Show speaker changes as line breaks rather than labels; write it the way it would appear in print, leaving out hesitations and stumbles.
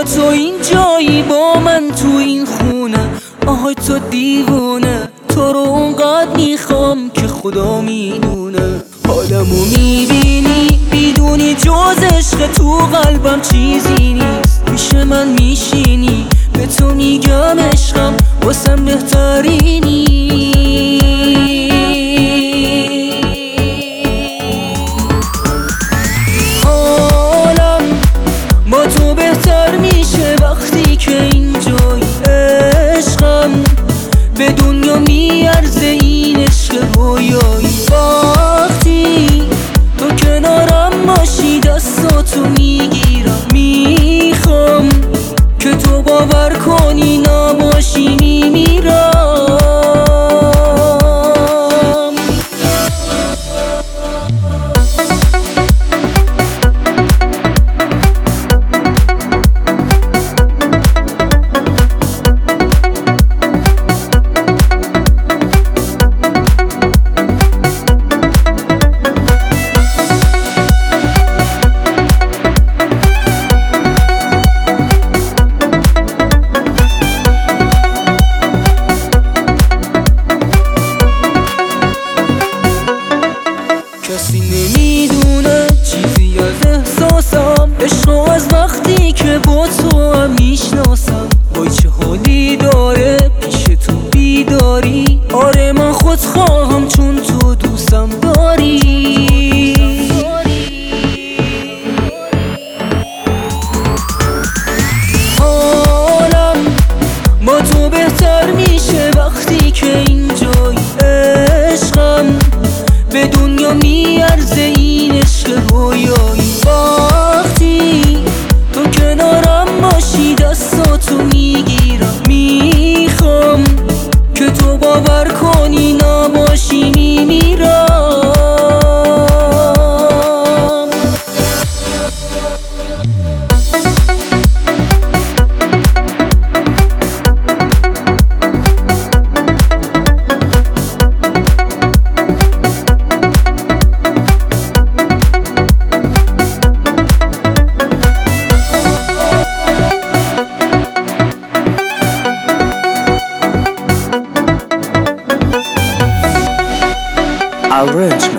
چرا تو این جایی با من تو این خونه؟ آهای تو دیوونه، تو رو اونقدر میخوام که خدا میدونه. حالمو میبینی میدونی جز عشق تو قلبم چیزی نیست. پیش من میشینی به تو میگم عشقم واسم بهترینی. حالم با تو بهتر میشه وقتی که اینجایی. عشقم به دنیا میارزه این عشق رویایی. وقتی تو کنارم باشی دستاتو میگیرم، میخوام که تو باور کنی نباشی میمیرم. کسی نمیدونه چیزی از احساسم، عشقو از وقتی که با تو هم میشناسم. وای چه حالی داره پیش تو بیداری. آره من خودخواهم چون تو دوستم داری. حالم با تو بهتر میشه وقتی که اینجایی. عشقم به دنیا میارزه این عشق رویایی. وقتی تو کنارم باشی دستاتو میگیرم، میخوام که تو باور کنی نباشی میمیرم.
Orange